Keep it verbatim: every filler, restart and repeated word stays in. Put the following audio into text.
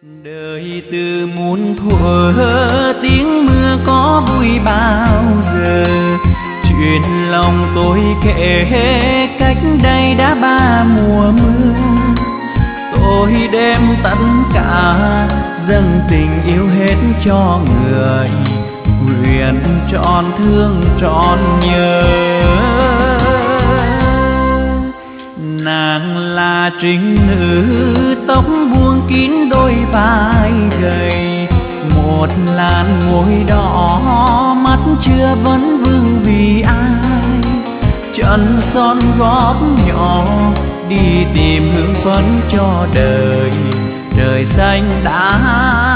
Đời từ muôn thuở tiếng mưa có vui bao giờ. Chuyện lòng tôi kể cách đây đã ba mùa mưa. Tôi đem tất cả dâng tình yêu hết cho người, nguyện trọn thương trọn nhớ. Nàng là trinh nữ tóc buông kín đôi vai gầy, một làn môi đỏ mắt chưa vấn vương vì ai. Chân son gót nhỏ đi tìm hương phấn cho đời, trời xanh đã